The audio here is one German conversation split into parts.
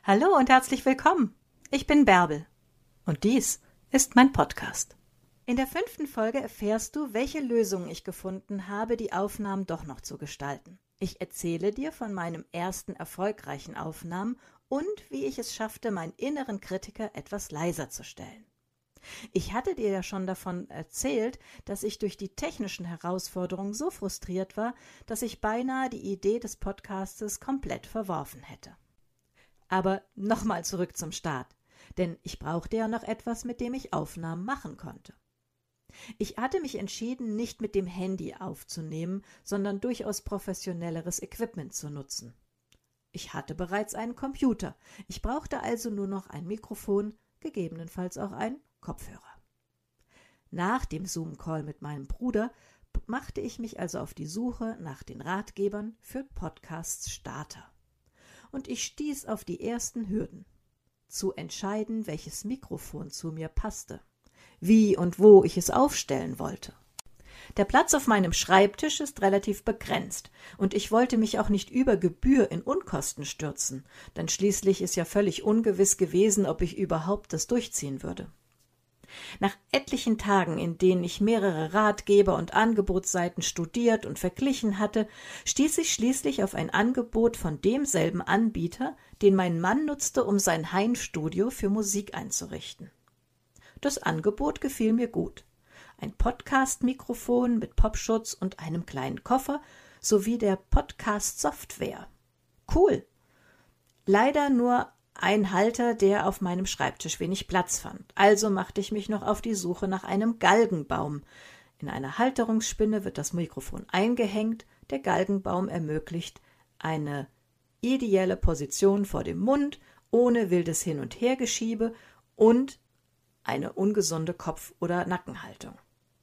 Hallo und herzlich willkommen. Ich bin Bärbel und dies ist mein Podcast. In der 5. Folge erfährst du, welche Lösungen ich gefunden habe, die Aufnahmen doch noch zu gestalten. Ich erzähle dir von meinem ersten erfolgreichen Aufnahmen und wie ich es schaffte, meinen inneren Kritiker etwas leiser zu stellen. Ich hatte dir ja schon davon erzählt, dass ich durch die technischen Herausforderungen so frustriert war, dass ich beinahe die Idee des Podcastes komplett verworfen hätte. Aber nochmal zurück zum Start, denn ich brauchte ja noch etwas, mit dem ich Aufnahmen machen konnte. Ich hatte mich entschieden, nicht mit dem Handy aufzunehmen, sondern durchaus professionelleres Equipment zu nutzen. Ich hatte bereits einen Computer, ich brauchte also nur noch ein Mikrofon, gegebenenfalls auch einen Kopfhörer. Nach dem Zoom-Call mit meinem Bruder machte ich mich also auf die Suche nach den Ratgebern für Podcast-Starter. Und ich stieß auf die ersten Hürden. Zu entscheiden, welches Mikrofon zu mir passte, wie und wo ich es aufstellen wollte. Der Platz auf meinem Schreibtisch ist relativ begrenzt und ich wollte mich auch nicht über Gebühr in Unkosten stürzen, denn schließlich ist ja völlig ungewiss gewesen, ob ich überhaupt das durchziehen würde. Nach etlichen Tagen, in denen ich mehrere Ratgeber und Angebotsseiten studiert und verglichen hatte, stieß ich schließlich auf ein Angebot von demselben Anbieter, den mein Mann nutzte, um sein Heimstudio für Musik einzurichten. Das Angebot gefiel mir gut. Ein Podcast-Mikrofon mit Popschutz und einem kleinen Koffer sowie der Podcast-Software. Cool! Leider nur ein Halter, der auf meinem Schreibtisch wenig Platz fand. Also machte ich mich noch auf die Suche nach einem Galgenbaum. In einer Halterungsspinne wird das Mikrofon eingehängt. Der Galgenbaum ermöglicht eine ideelle Position vor dem Mund, ohne wildes Hin- und Hergeschiebe und eine ungesunde Kopf- oder Nackenhaltung.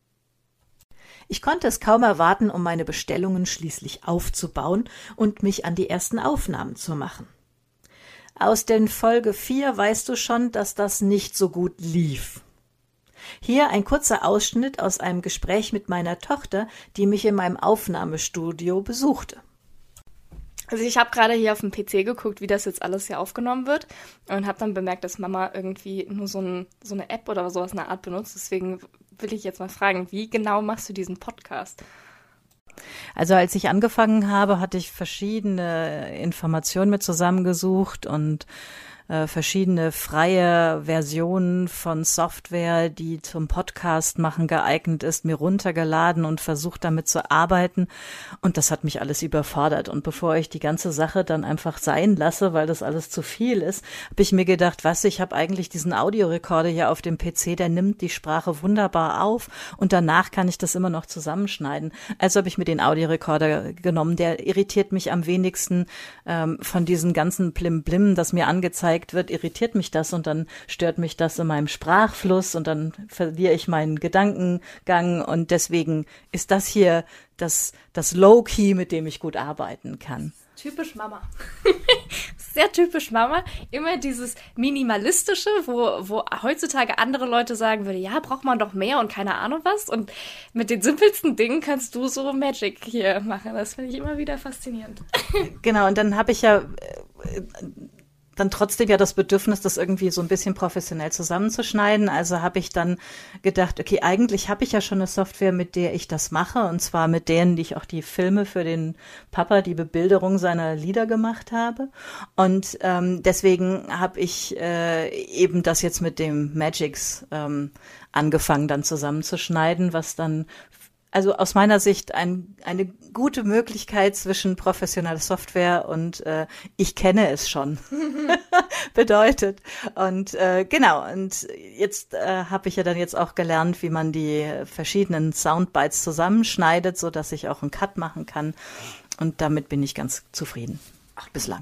Ich konnte es kaum erwarten, um meine Bestellungen schließlich aufzubauen und mich an die ersten Aufnahmen zu machen. Aus den Folge 4 weißt du schon, dass das nicht so gut lief. Hier ein kurzer Ausschnitt aus einem Gespräch mit meiner Tochter, die mich in meinem Aufnahmestudio besuchte. Also ich habe gerade hier auf dem PC geguckt, wie das jetzt alles hier aufgenommen wird und habe dann bemerkt, dass Mama irgendwie nur so eine App oder sowas in der Art benutzt. Deswegen will ich jetzt mal fragen, wie genau machst du diesen Podcast? Also als ich angefangen habe, hatte ich verschiedene Informationen mit zusammengesucht und verschiedene freie Versionen von Software, die zum Podcast machen geeignet ist, mir runtergeladen und versucht damit zu arbeiten. Und das hat mich alles überfordert. Und bevor ich die ganze Sache dann einfach sein lasse, weil das alles zu viel ist, habe ich mir gedacht, ich habe eigentlich diesen Audiorekorder hier auf dem PC, der nimmt die Sprache wunderbar auf und danach kann ich das immer noch zusammenschneiden. Also habe ich mir den Audiorekorder genommen, der irritiert mich am wenigsten von diesen ganzen Blim-Blim, das mir angezeigt wird, irritiert mich das und dann stört mich das in meinem Sprachfluss und dann verliere ich meinen Gedankengang und deswegen ist das hier das Low-Key, mit dem ich gut arbeiten kann. Typisch Mama. Sehr typisch Mama. Immer dieses Minimalistische, wo heutzutage andere Leute sagen würden, ja, braucht man doch mehr und keine Ahnung was. Und mit den simpelsten Dingen kannst du so Magic hier machen. Das finde ich immer wieder faszinierend. Genau, und dann habe ich ja dann trotzdem ja das Bedürfnis, das irgendwie so ein bisschen professionell zusammenzuschneiden. Also habe ich dann gedacht, okay, eigentlich habe ich ja schon eine Software, mit der ich das mache, und zwar mit denen, die ich auch die Filme für den Papa, die Bebilderung seiner Lieder gemacht habe. Und deswegen habe ich eben das jetzt mit dem Magix angefangen dann zusammenzuschneiden, was dann also aus meiner Sicht eine gute Möglichkeit zwischen professioneller Software und ich kenne es schon bedeutet. Und genau, und jetzt habe ich ja dann jetzt auch gelernt, wie man die verschiedenen Soundbites zusammenschneidet, so dass ich auch einen Cut machen kann. Und damit bin ich ganz zufrieden. Bislang.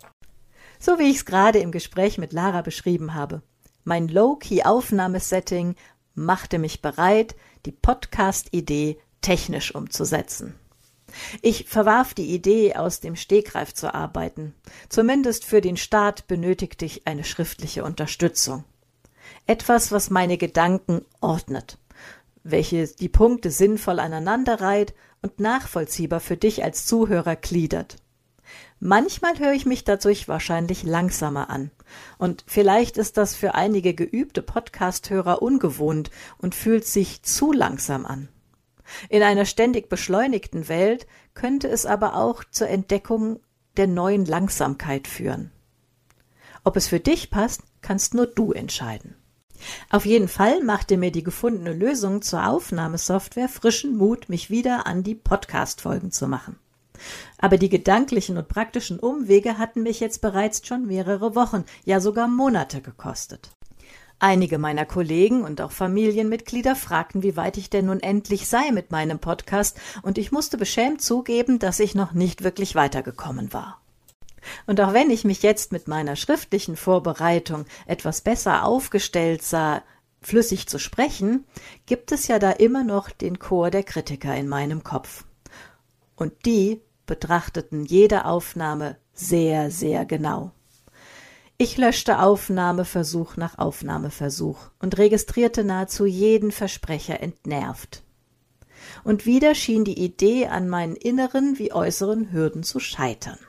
So wie ich es gerade im Gespräch mit Lara beschrieben habe. Mein Low-Key-Aufnahmesetting machte mich bereit, die Podcast-Idee technisch umzusetzen. Ich verwarf die Idee, aus dem Stegreif zu arbeiten. Zumindest für den Start benötigte ich eine schriftliche Unterstützung. Etwas, was meine Gedanken ordnet, welche die Punkte sinnvoll aneinanderreiht und nachvollziehbar für dich als Zuhörer gliedert. Manchmal höre ich mich dadurch wahrscheinlich langsamer an. Und vielleicht ist das für einige geübte Podcast-Hörer ungewohnt und fühlt sich zu langsam an. In einer ständig beschleunigten Welt könnte es aber auch zur Entdeckung der neuen Langsamkeit führen. Ob es für dich passt, kannst nur du entscheiden. Auf jeden Fall machte mir die gefundene Lösung zur Aufnahmesoftware frischen Mut, mich wieder an die Podcast-Folgen zu machen. Aber die gedanklichen und praktischen Umwege hatten mich jetzt bereits schon mehrere Wochen, ja sogar Monate gekostet. Einige meiner Kollegen und auch Familienmitglieder fragten, wie weit ich denn nun endlich sei mit meinem Podcast, und ich musste beschämt zugeben, dass ich noch nicht wirklich weitergekommen war. Und auch wenn ich mich jetzt mit meiner schriftlichen Vorbereitung etwas besser aufgestellt sah, flüssig zu sprechen, gibt es ja da immer noch den Chor der Kritiker in meinem Kopf. Und die betrachteten jede Aufnahme sehr, sehr genau. Ich löschte Aufnahmeversuch nach Aufnahmeversuch und registrierte nahezu jeden Versprecher entnervt. Und wieder schien die Idee an meinen inneren wie äußeren Hürden zu scheitern.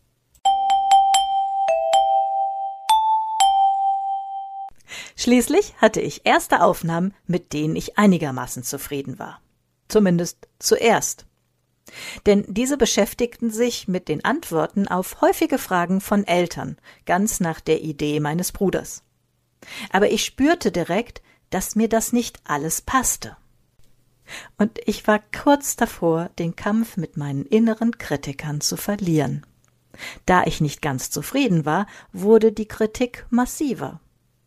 Schließlich hatte ich erste Aufnahmen, mit denen ich einigermaßen zufrieden war. Zumindest zuerst. Denn diese beschäftigten sich mit den Antworten auf häufige Fragen von Eltern, ganz nach der Idee meines Bruders. Aber ich spürte direkt, dass mir das nicht alles passte. Und ich war kurz davor, den Kampf mit meinen inneren Kritikern zu verlieren. Da ich nicht ganz zufrieden war, wurde die Kritik massiver.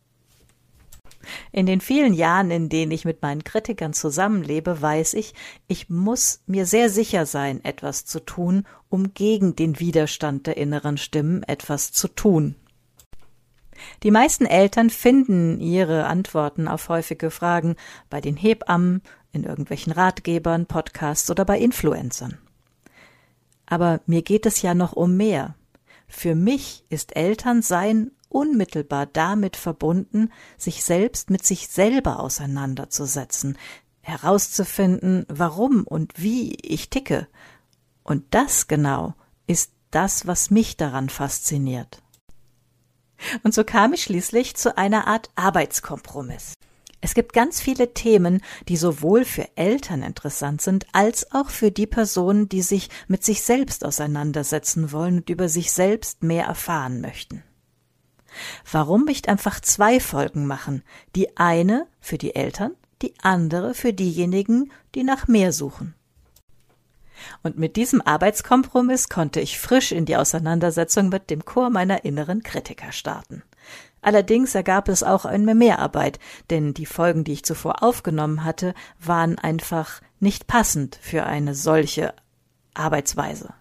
In den vielen Jahren, in denen ich mit meinen Kritikern zusammenlebe, weiß ich, ich muss mir sehr sicher sein, etwas zu tun, um gegen den Widerstand der inneren Stimmen etwas zu tun. Die meisten Eltern finden ihre Antworten auf häufige Fragen bei den Hebammen, in irgendwelchen Ratgebern, Podcasts oder bei Influencern. Aber mir geht es ja noch um mehr. Für mich ist Elternsein unmittelbar damit verbunden, sich selbst mit sich selber auseinanderzusetzen, herauszufinden, warum und wie ich ticke. Und das genau ist das, was mich daran fasziniert. Und so kam ich schließlich zu einer Art Arbeitskompromiss. Es gibt ganz viele Themen, die sowohl für Eltern interessant sind, als auch für die Personen, die sich mit sich selbst auseinandersetzen wollen und über sich selbst mehr erfahren möchten. Warum nicht einfach 2 Folgen machen? Die eine für die Eltern, die andere für diejenigen, die nach mehr suchen. Und mit diesem Arbeitskompromiss konnte ich frisch in die Auseinandersetzung mit dem Chor meiner inneren Kritiker starten. Allerdings ergab es auch eine Mehrarbeit, denn die Folgen, die ich zuvor aufgenommen hatte, waren einfach nicht passend für eine solche Arbeitsweise.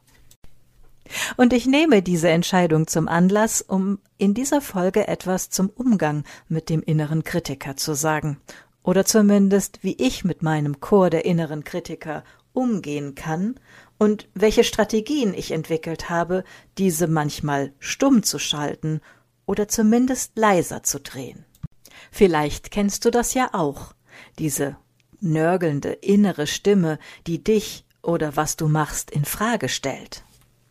Und ich nehme diese Entscheidung zum Anlass, um in dieser Folge etwas zum Umgang mit dem inneren Kritiker zu sagen. Oder zumindest, wie ich mit meinem Chor der inneren Kritiker umgehen kann und welche Strategien ich entwickelt habe, diese manchmal stumm zu schalten oder zumindest leiser zu drehen. Vielleicht kennst du das ja auch, diese nörgelnde innere Stimme, die dich oder was du machst in Frage stellt.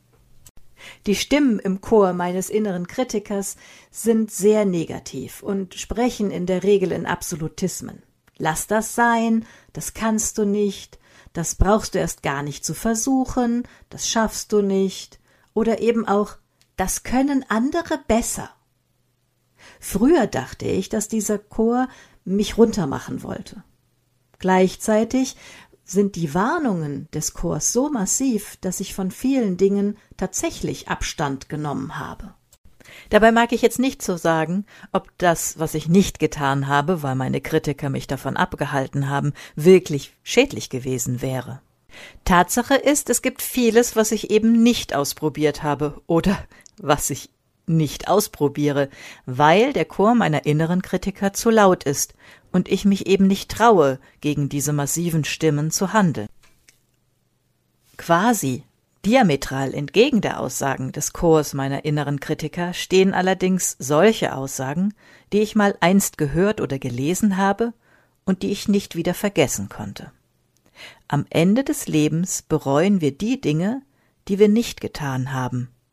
Die Stimmen im Chor meines inneren Kritikers sind sehr negativ und sprechen in der Regel in Absolutismen. Lass das sein, das kannst du nicht, das brauchst du erst gar nicht zu versuchen, das schaffst du nicht, oder eben auch, das können andere besser. Früher dachte ich, dass dieser Chor mich runtermachen wollte. Gleichzeitig sind die Warnungen des Chors so massiv, dass ich von vielen Dingen tatsächlich Abstand genommen habe. Dabei mag ich jetzt nicht so sagen, ob das, was ich nicht getan habe, weil meine Kritiker mich davon abgehalten haben, wirklich schädlich gewesen wäre. Tatsache ist, es gibt vieles, was ich eben nicht ausprobiert habe oder was ich nicht ausprobiere, weil der Chor meiner inneren Kritiker zu laut ist und ich mich eben nicht traue, gegen diese massiven Stimmen zu handeln. Quasi diametral entgegen der Aussagen des Chors meiner inneren Kritiker stehen allerdings solche Aussagen, die ich mal einst gehört oder gelesen habe und die ich nicht wieder vergessen konnte. Am Ende des Lebens bereuen wir die Dinge, die wir nicht getan haben,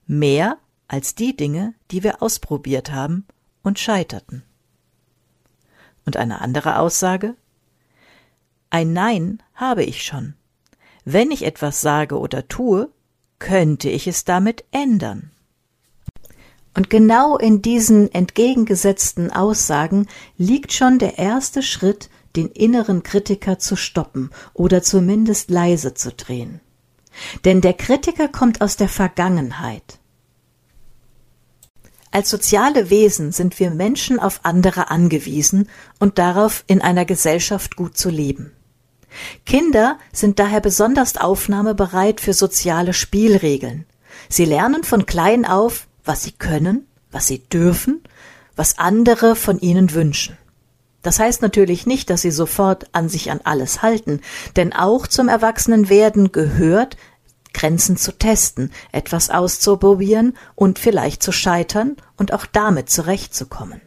Mehr als die Dinge, die wir ausprobiert haben und scheiterten. Und eine andere Aussage: Ein Nein habe ich schon. Wenn ich etwas sage oder tue, könnte ich es damit ändern. Und genau in diesen entgegengesetzten Aussagen liegt schon der erste Schritt, den inneren Kritiker zu stoppen oder zumindest leise zu drehen. Denn der Kritiker kommt aus der Vergangenheit. Als soziale Wesen sind wir Menschen auf andere angewiesen und darauf, in einer Gesellschaft gut zu leben. Kinder sind daher besonders aufnahmebereit für soziale Spielregeln. Sie lernen von klein auf, was sie können, was sie dürfen, was andere von ihnen wünschen. Das heißt natürlich nicht, dass sie sofort sich an alles halten, denn auch zum Erwachsenenwerden gehört, Grenzen zu testen, etwas auszuprobieren und vielleicht zu scheitern und auch damit zurechtzukommen.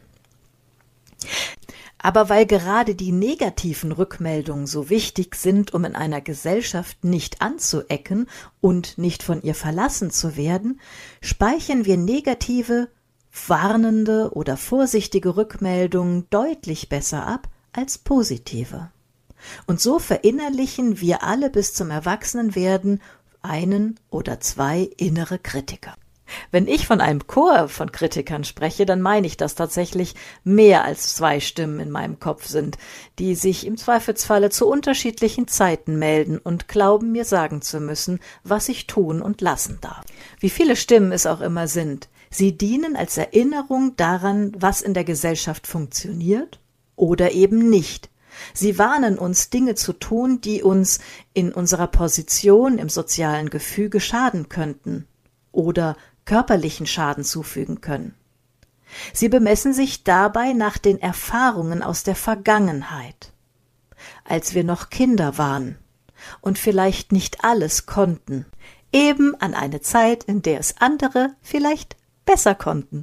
Aber weil gerade die negativen Rückmeldungen so wichtig sind, um in einer Gesellschaft nicht anzuecken und nicht von ihr verlassen zu werden, speichern wir negative, warnende oder vorsichtige Rückmeldungen deutlich besser ab als positive. Und so verinnerlichen wir alle bis zum Erwachsenenwerden einen oder zwei innere Kritiker. Wenn ich von einem Chor von Kritikern spreche, dann meine ich, dass tatsächlich mehr als 2 Stimmen in meinem Kopf sind, die sich im Zweifelsfalle zu unterschiedlichen Zeiten melden und glauben, mir sagen zu müssen, was ich tun und lassen darf. Wie viele Stimmen es auch immer sind, sie dienen als Erinnerung daran, was in der Gesellschaft funktioniert oder eben nicht. Sie warnen uns, Dinge zu tun, die uns in unserer Position im sozialen Gefüge schaden könnten oder körperlichen Schaden zufügen können. Sie bemessen sich dabei nach den Erfahrungen aus der Vergangenheit, als wir noch Kinder waren und vielleicht nicht alles konnten, eben an eine Zeit, in der es andere vielleicht besser konnten.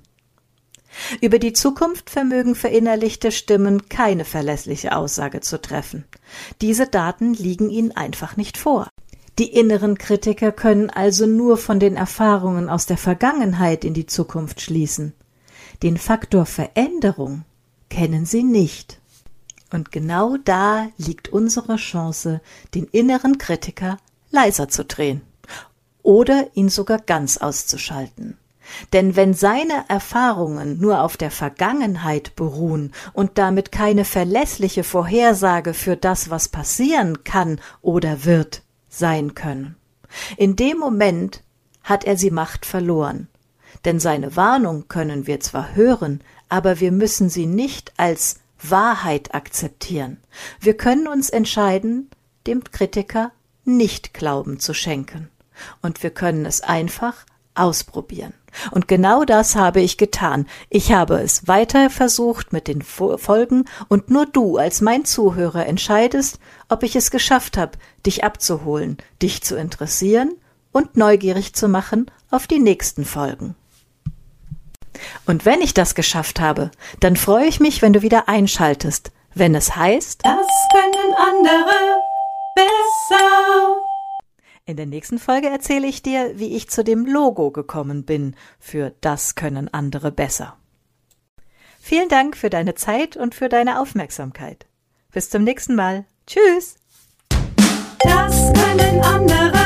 Über die Zukunft vermögen verinnerlichte Stimmen keine verlässliche Aussage zu treffen. Diese Daten liegen ihnen einfach nicht vor. Die inneren Kritiker können also nur von den Erfahrungen aus der Vergangenheit in die Zukunft schließen. Den Faktor Veränderung kennen sie nicht. Und genau da liegt unsere Chance, den inneren Kritiker leiser zu drehen oder ihn sogar ganz auszuschalten. Denn wenn seine Erfahrungen nur auf der Vergangenheit beruhen und damit keine verlässliche Vorhersage für das, was passieren kann oder wird, sein können, in dem Moment hat er die Macht verloren. Denn seine Warnung können wir zwar hören, aber wir müssen sie nicht als Wahrheit akzeptieren. Wir können uns entscheiden, dem Kritiker nicht Glauben zu schenken. Und wir können es einfach ausprobieren. Und genau das habe ich getan. Ich habe es weiter versucht mit den Folgen und nur du als mein Zuhörer entscheidest, ob ich es geschafft habe, dich abzuholen, dich zu interessieren und neugierig zu machen auf die nächsten Folgen. Und wenn ich das geschafft habe, dann freue ich mich, wenn du wieder einschaltest, wenn es heißt, das können andere besser. In der nächsten Folge erzähle ich dir, wie ich zu dem Logo gekommen bin für Das können andere besser. Vielen Dank für deine Zeit und für deine Aufmerksamkeit. Bis zum nächsten Mal. Tschüss! Das können andere